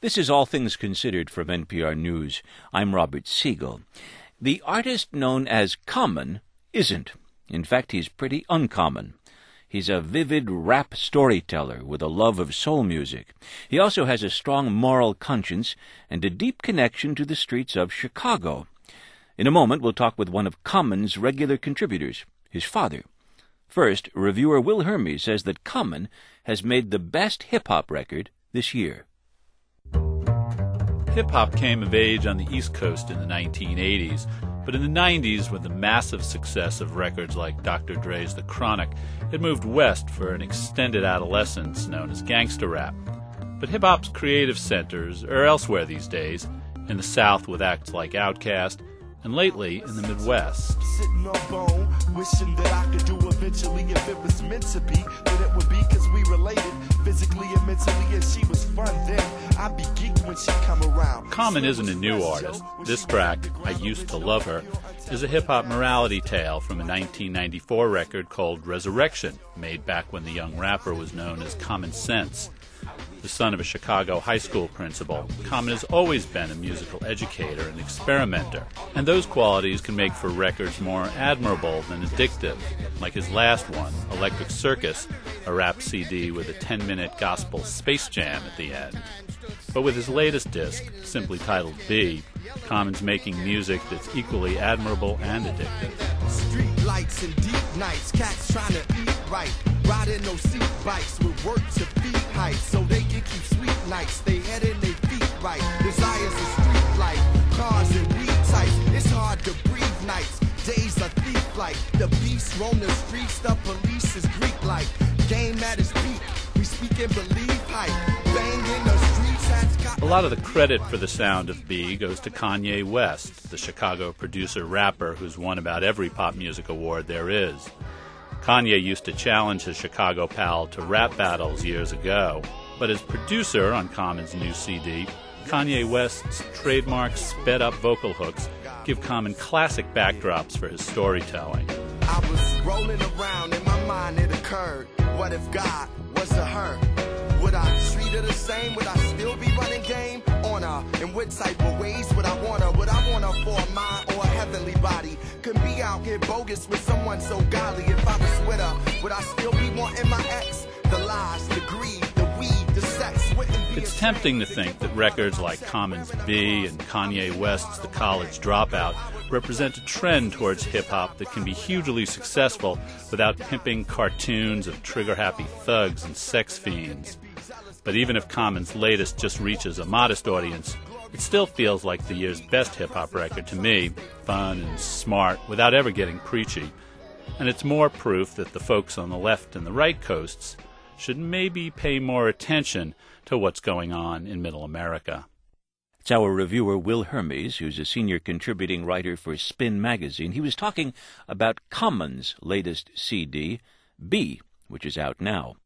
This is All Things Considered from NPR News. I'm Robert Siegel. The artist known as Common isn't. In fact, he's pretty uncommon. He's a vivid rap storyteller with a love of soul music. He also has a strong moral conscience and a deep connection to the streets of Chicago. In a moment, we'll talk with one of Common's regular contributors, his father. First, reviewer Will Hermes says that Common has made the best hip-hop record this year. Hip-hop came of age on the East Coast in the 1980s, but in the 90s, with the massive success of records like Dr. Dre's The Chronic, it moved west for an extended adolescence known as gangsta rap. But hip-hop's creative centers are elsewhere these days, in the South with acts like Outkast, and lately in the Midwest. Sitting on bone, wishing that I could do eventually if it was meant to be, then it would be because we related physically and mentally, and she was fun then. I'd be geeked when she come around. Common isn't a new artist. This track, I Used to Love Her, is a hip-hop morality tale from a 1994 record called Resurrection, made back when the young rapper was known as Common Sense. The son of a Chicago high school principal, Common has always been a musical educator and experimenter, and those qualities can make for records more admirable than addictive, like his last one, Electric Circus, a rap CD with a 10-minute gospel space jam at the end. But with his latest disc, simply titled B, Common's making music that's equally admirable and addictive. Street lights and deep nights, cats trying to eat right, riding no seat bikes with work to feed heights, so they can keep sweet nights, they head in their feet right, desires of street life, cars and weed types, it's hard to breathe nights, days are thief-like, the beast roam the streets, the police is Greek-like, game at its peak, we speak and believe hype, bang in the streets, hats got... A lot of the credit for the sound of B goes to Kanye West, the Chicago producer-rapper who's won about every pop music award there is. Kanye used to challenge his Chicago pal to rap battles years ago, but as producer on Common's new CD, Kanye West's trademark sped-up vocal hooks give Common classic backdrops for his storytelling. I was rolling around, in my mind it occurred, what if God was a her? Would I treat her the same? Would I still be running game on her? In what type of ways would I want her? Would I want her for a mind or a heavenly body? Could be out here bogus with someone so godly. If I was with her, would I still be wanting my ex? The lies, the greed, the weed, the sex wouldn't be. It's tempting to think that records like Common's B and Kanye West's The College Dropout represent a trend towards hip-hop that can be hugely successful without pimping cartoons of trigger-happy thugs and sex fiends. But even if Common's latest just reaches a modest audience, it still feels like the year's best hip-hop record to me, fun and smart without ever getting preachy. And it's more proof that the folks on the left and the right coasts should maybe pay more attention to what's going on in Middle America. It's our reviewer Will Hermes, who's a senior contributing writer for Spin magazine. He was talking about Common's latest CD, B, which is out now.